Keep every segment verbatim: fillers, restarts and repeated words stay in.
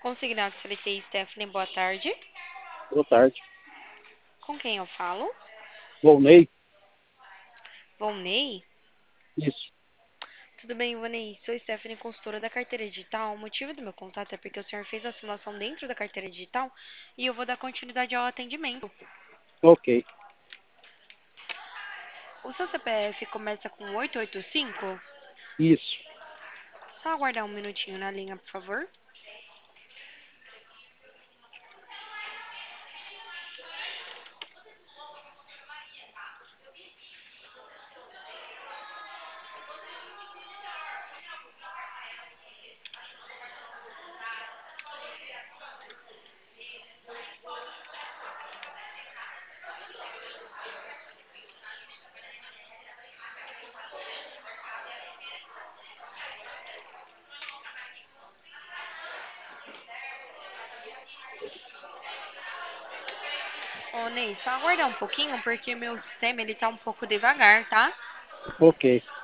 Consignado C L T Stephanie, boa tarde. Boa tarde. Com quem eu falo? Volney? Volney? Isso. Tudo bem, Volney? Sou Stephanie, consultora da carteira digital. O motivo do meu contato é porque o senhor fez a simulação dentro da carteira digital e eu vou dar continuidade ao atendimento. Ok. O seu C P F começa com oito oito cinco? Isso. Só aguardar um minutinho na linha, por favor. Ô, Ney, só aguardar um pouquinho porque meu sistema ele tá um pouco devagar, tá? Ok.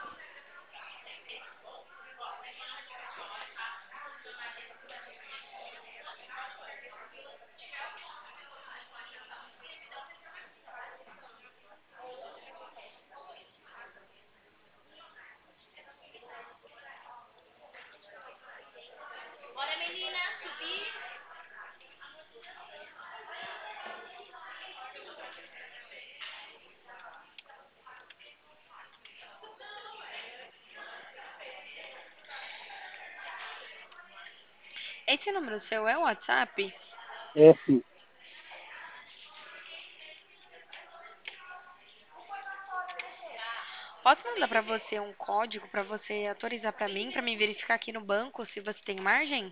Esse número seu é o WhatsApp? É sim. Posso mandar pra você um código pra você autorizar pra mim, pra mim verificar aqui no banco se você tem margem?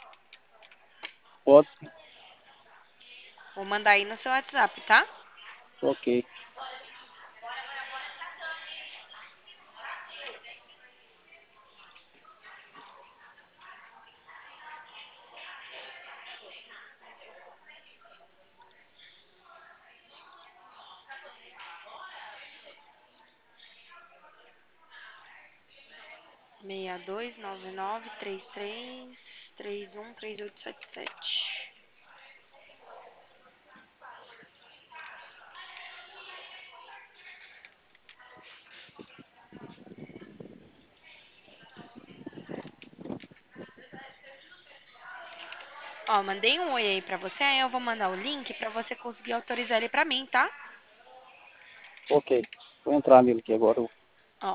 Pode sim. Vou mandar aí no seu WhatsApp, tá? Ok. seis dois nove nove três três três um três oito sete sete. Ó, mandei um oi aí pra você, aí eu vou mandar o link pra você conseguir autorizar ele pra mim, tá? Ok. Vou entrar nele aqui agora. Ó,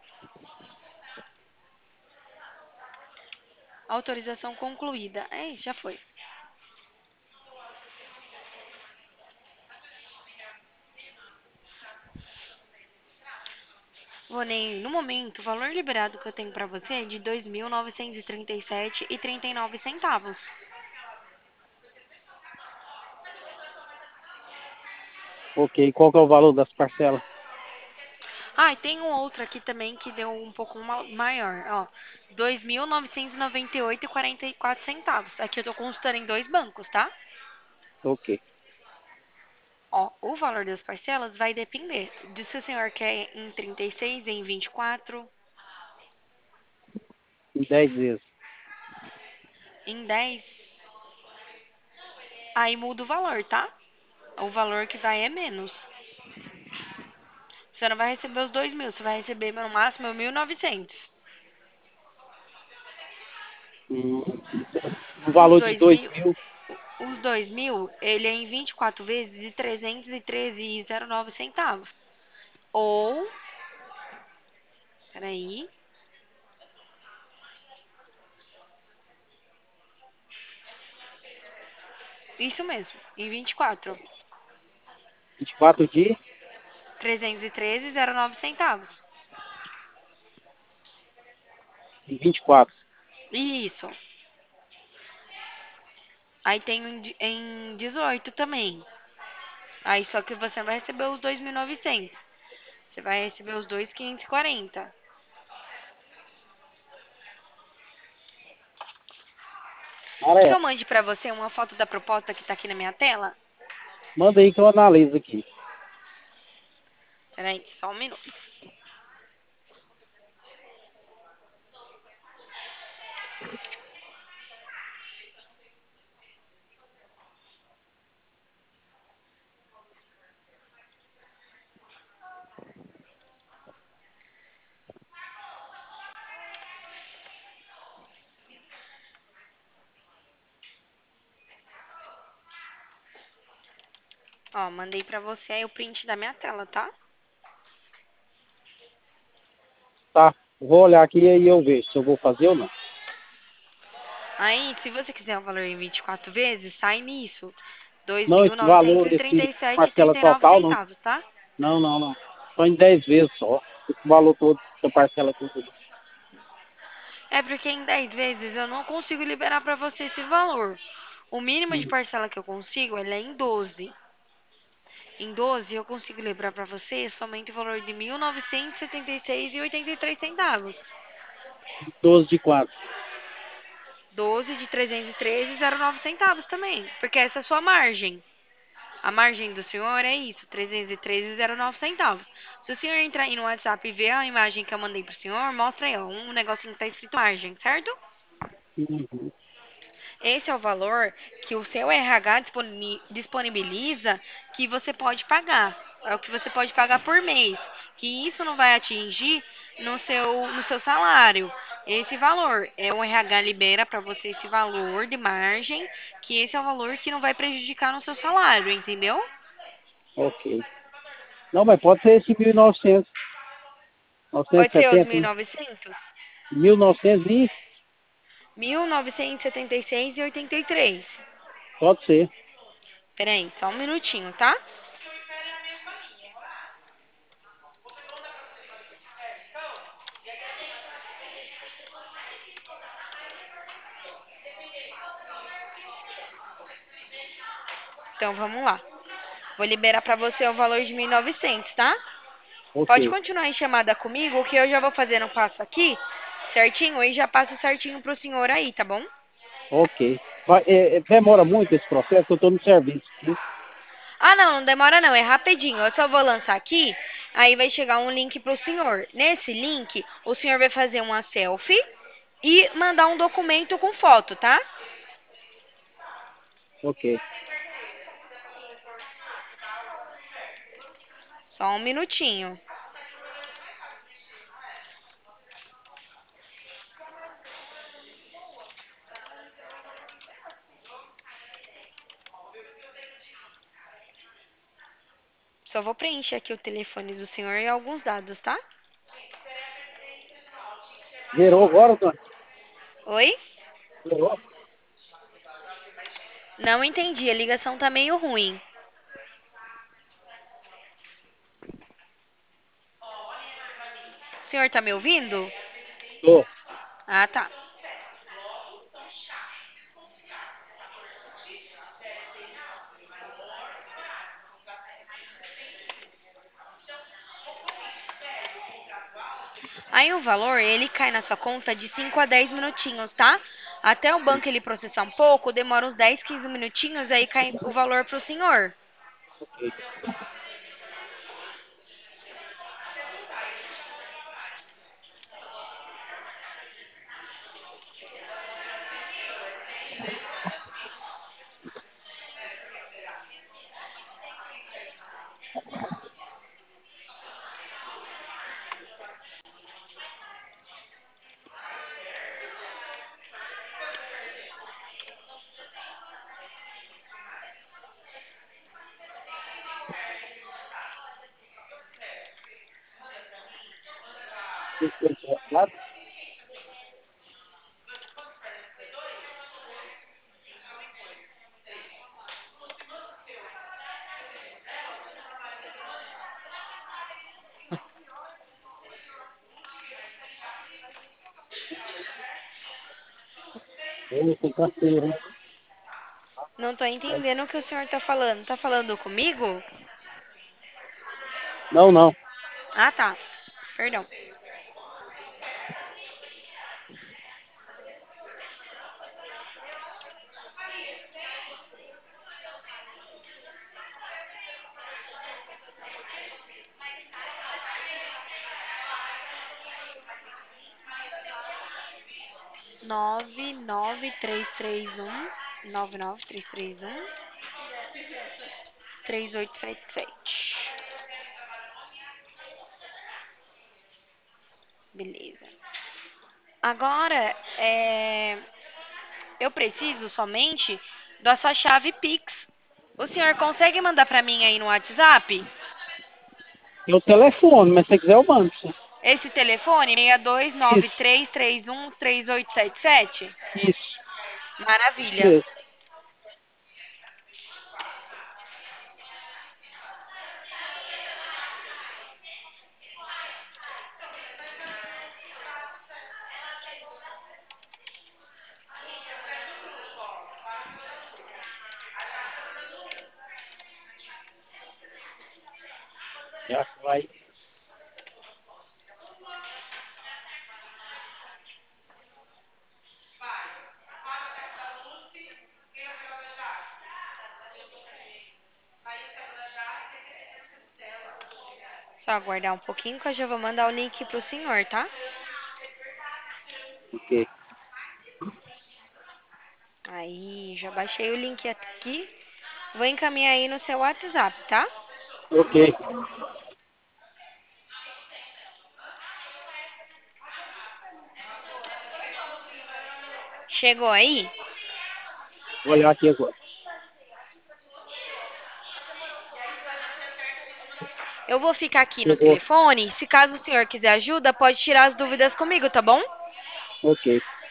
autorização concluída. É, já foi. Vonei, no momento, o valor liberado que eu tenho pra você é de dois mil novecentos e trinta e sete e trinta e nove centavos. Ok. Qual que é o valor das parcelas? Ah, e tem um outro aqui também que deu um pouco ma- maior, ó. dois mil novecentos e noventa e oito e quarenta e quatro centavos. Aqui eu tô consultando em dois bancos, tá? Ok. Ó, o valor das parcelas vai depender de se o senhor quer em trinta e seis, em vinte e quatro, Em dez vezes. em dez. Aí muda o valor, tá? O valor que vai é menos. Você não vai receber os dois mil, você vai receber no máximo mil e novecentos. Hum, um Os valor de dois dois mil, mil. os dois mil, ele é em vinte e quatro vezes de trezentos e treze e zero nove centavos. Ou, peraí, isso mesmo, em vinte e quatro, vinte e quatro de trezentos e treze e zero nove centavos. em vinte e quatro. Isso. Aí tem em de- em dezoito também. Aí só que você vai receber os dois mil e novecentos. Você vai receber os dois mil quinhentos e quarenta. Cara, Quer que é. eu mande pra você uma foto da proposta que tá aqui na minha tela? Manda aí que eu analiso aqui. Peraí, só um minuto. Ó, mandei pra você aí o print da minha tela, tá? Tá, vou olhar aqui e aí eu vejo se eu vou fazer ou não. Aí, se você quiser o valor em vinte e quatro vezes, sai nisso. Dois Não, mil esse novecentos valor e e trinta desse e sete e parcela trinta e nove total, não, centavos, tá? não, não, não. Só em dez vezes só. Esse valor todo, essa parcela tudo. É porque em dez vezes eu não consigo liberar pra você esse valor. O mínimo de Hum, parcela que eu consigo, ele é em doze. Em doze eu consigo liberar pra você somente o valor de mil novecentos e setenta e seis e oitenta e três centavos. doze de quatro. doze de trezentos e treze e zero nove centavos também, porque essa é a sua margem. A margem do senhor é isso, trezentos e treze e zero nove centavos. Se o senhor entrar aí no WhatsApp e ver a imagem que eu mandei pro senhor, mostra aí, ó, um negocinho que tá escrito margem, certo? Uhum. Esse é o valor que o seu R H disponi- disponibiliza que você pode pagar. É o que você pode pagar por mês. Que isso não vai atingir no seu, no seu salário. Esse valor. É o R H libera para você esse valor de margem, que esse é o valor que não vai prejudicar no seu salário, entendeu? Ok. Não, mas pode ser esse mil e novecentos, novecentos Pode e ser os setenta, mil e né? novecentos, mil e novecentos e mil novecentos e setenta e seis e oitenta e três. pode ser. Peraí, só um minutinho, tá? Então vamos lá. Vou liberar para você o valor de mil e novecentos, tá? Ok, Pode continuar em chamada comigo, que eu já vou fazendo um passo aqui, certinho, e já passo certinho pro senhor aí, tá bom? ok. Vai, é, é, demora muito esse processo, eu estou no serviço aqui. Ah, não, não demora não, é rapidinho. Eu só vou lançar aqui, aí vai chegar um link pro senhor. Nesse link, o senhor vai fazer uma selfie e mandar um documento com foto, tá? Ok. Só um minutinho. Só vou preencher aqui o telefone do senhor e alguns dados, tá? Zerou agora, Tony? Oi? Zerou? Não entendi, a ligação tá meio ruim. O senhor tá me ouvindo? Tô. Ah, tá. Aí o valor, ele cai na sua conta de cinco a dez minutinhos, tá? Até o banco ele processar um pouco, demora uns dez, quinze minutinhos, aí cai o valor pro senhor. Ok. Ele tem carteira, hein? Não tô entendendo o que o senhor tá falando. Tá falando comigo? Não, não. Ah, tá. Perdão. Nove nove três três um nove nove três três um três oito sete sete. Beleza. Agora, é, eu preciso somente da sua chave Pix. O senhor consegue mandar para mim aí no WhatsApp? Tem o telefone, mas se você quiser eu mando. Sim. Esse telefone, seis dois nove Isso, três três um três oito sete sete? isso, isso Maravilha. mesmo. Já que vai. Só aguardar um pouquinho que eu já vou mandar o link pro senhor, tá? Ok, Aí, já baixei o link aqui. Vou encaminhar aí no seu WhatsApp, tá? ok. Chegou aí? Vou olhar aqui agora. Eu vou ficar aqui no Chegou. telefone. Se caso o senhor quiser ajuda, pode tirar as dúvidas comigo, tá bom? Ok,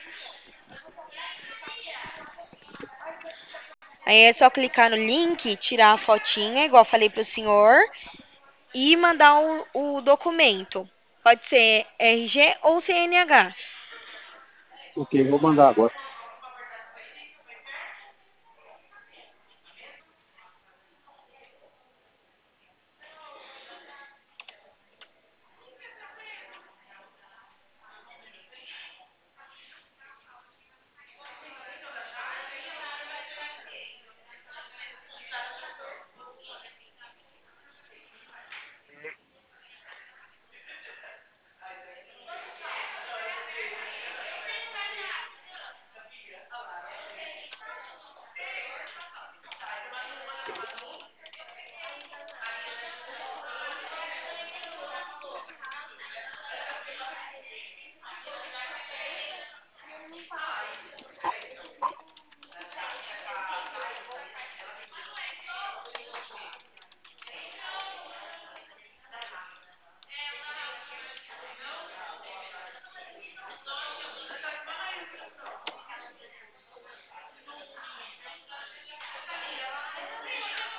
Aí é só clicar no link, tirar a fotinha, igual eu falei pro senhor, e mandar o, o documento. Pode ser R G ou C N H. ok, vou mandar agora.